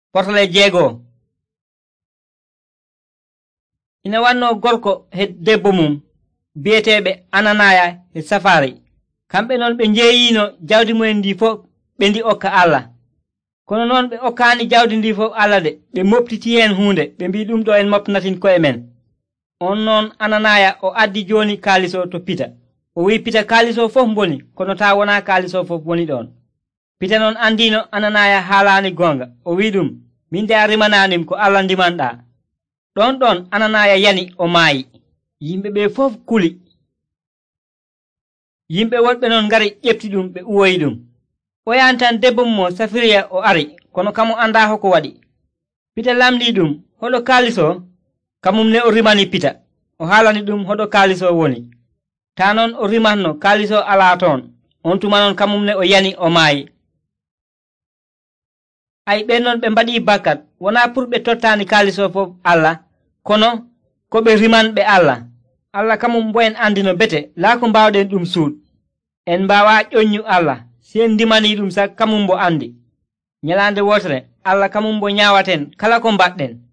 Portale jeego. Ina wanno gorko he debbo mum biyeteɓe Ananaya e Safari. Kamɓe noon ɓe jeeyino jawdi mumen ndi fof ɓe ndi okka Allah. Kono noon ɓe okkani jawdi ndi fof Allah de, ɓe moptiti hen hunde ɓe mbi ɗum ɗo en moptinatin koye men. On noon Ananaya o addi joni kalis o to Pita. O wi Pita kalis o fof boni, kono ta wona kalis o fof woni ɗon. Pita noon andino Ananaya haalani gonga. O wi ɗum, min de a rimananim ko Allah ndimanɗa. Ɗon Ananaya yani o maayi. Yimɓe ɓe fof kuli. Yimɓe woɗɓe noon ngari ƴefti ɗum ɓe uwoyi ɗum. O yan tan debbo mo Safiriya o ari, kono kamo anda hoko waɗi. Pita lamdi ɗum, hoɗo kalis o? Kamum ne o rimani Pita. O haalani ɗum hoɗo kalis o woni. Ta noon o rimanno kalis o ala toon. On tuma noon kamum ne o yani o maayi. Ay ɓen noon ɓe mbaɗi bakkat, wona pour ɓe tottani kalis o fof Allah, kono ko ɓe rimanɓe Allah. Allah kamum bo en andino bete laa ko mbawɗen ɗum suuɗ. En mbawa ƴoññu Allah, si en ndimani ɗum sak kamum bo andi. Ñalande wotere Allah kamum bo ñawaten kala ko mbaɗɗen.